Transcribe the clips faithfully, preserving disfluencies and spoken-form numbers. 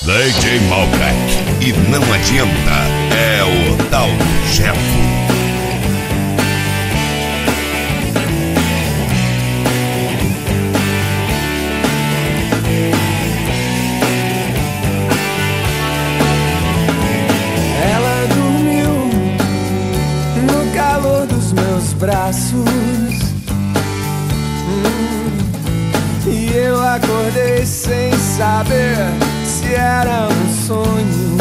D J Malbec. E não adianta, é o tal do Jefo. Ela dormiu no calor dos meus braços, hum, e eu acordei sem saber se era um sonho.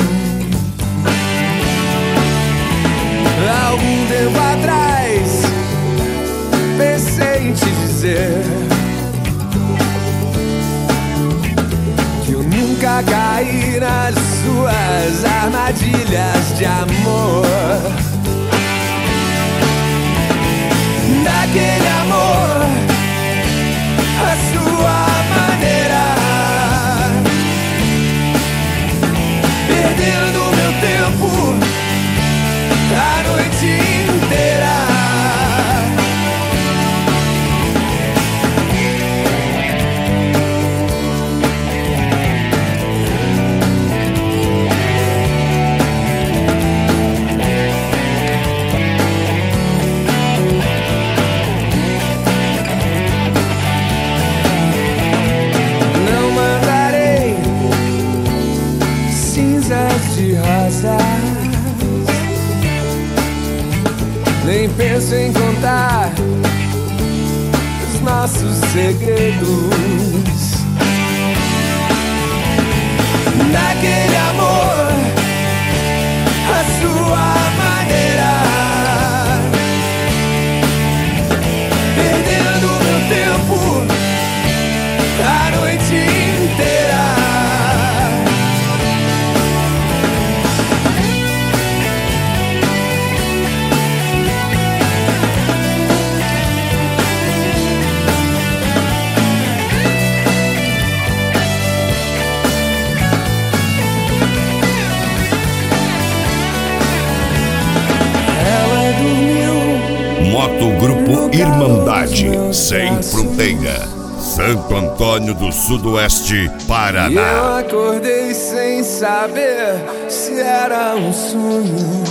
Algum tempo atrás pensei em te dizer que eu nunca caí nas suas armadilhas de amor. Daquele amor, a sua maneira, perdendo meu tempo a noite inteira. Não mandarei cinzas de rosas, nem penso em contar os nossos segredos. Daquele amor, a sua maneira, perdendo meu tempo a noite inteira. Moto Grupo Irmandade, sem fronteira, Santo Antônio do Sudoeste, Paraná. E eu acordei sem saber se era um sonho.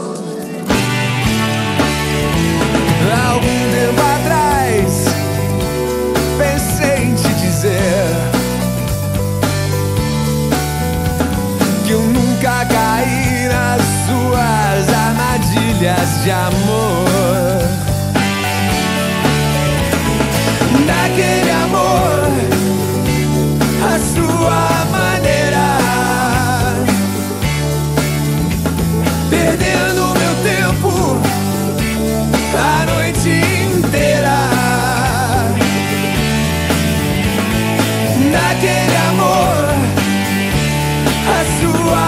Algum tempo atrás pensei em te dizer que eu nunca caí nas suas armadilhas de amor. Daquele amor, a sua maneira, perdendo meu tempo a noite inteira. Daquele amor, a sua